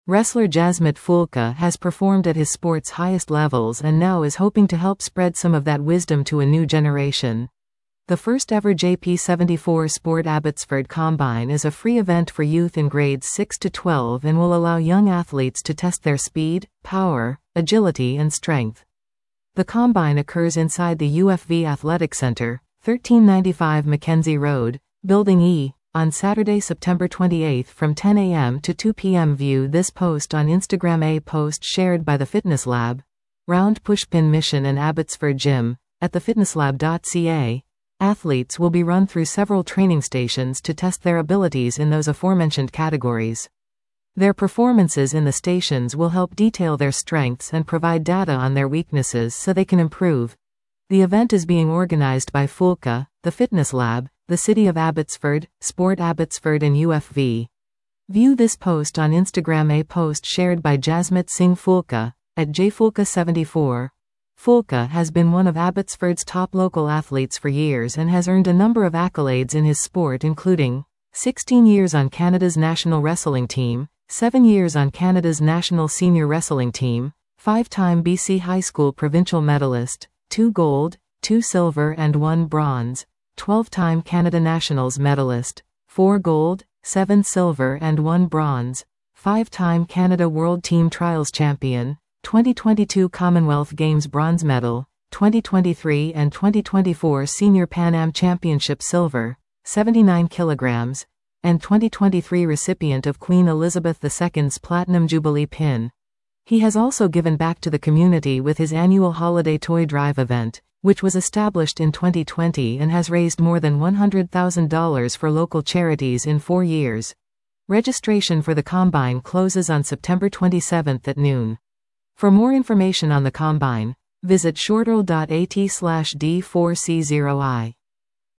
Wrestler Jasmine Fulka has performed at his sport's highest levels and now is hoping to help spread some of that wisdom to a new generation. The first ever JP74 Sport Abbotsford Combine is a free event for youth in grades 6 to 12 and will allow young athletes to test their speed, power, agility and strength. The Combine occurs inside the UFV Athletic Centre, 1395 Mackenzie Road, Building E, on Saturday, September 28 from 10 a.m. to 2 p.m. View this post on Instagram. A post shared by the Fitness Lab, Round Pushpin Mission and Abbotsford Gym, at thefitnesslab.ca. Athletes will be run through several training stations to test their abilities in those aforementioned categories. Their performances in the stations will help detail their strengths and provide data on their weaknesses so they can improve. The event is being organized by Fulka, the Fitness Lab, the City of Abbotsford, Sport Abbotsford and UFV. View this post on Instagram. A post shared by Jasmine Singh Fulka, at jfulka74. Fulka has been one of Abbotsford's top local athletes for years and has earned a number of accolades in his sport, including 16 years on Canada's national wrestling team, 7 years on Canada's national senior wrestling team, 5-time BC High School provincial medalist, 2 gold, 2 silver and 1 bronze, 12-time Canada Nationals medalist, 4 gold, 7 silver and 1 bronze, 5-time Canada World Team Trials champion, 2022 Commonwealth Games bronze medal, 2023 and 2024 Senior Pan Am Championship silver, 79 kilograms, and 2023 recipient of Queen Elizabeth II's Platinum Jubilee pin. He has also given back to the community with his annual Holiday Toy Drive event, which was established in 2020 and has raised more than $100,000 for local charities in 4 years. Registration for the Combine closes on September 27 at noon. For more information on the Combine, visit shorterl.at/D4C0I.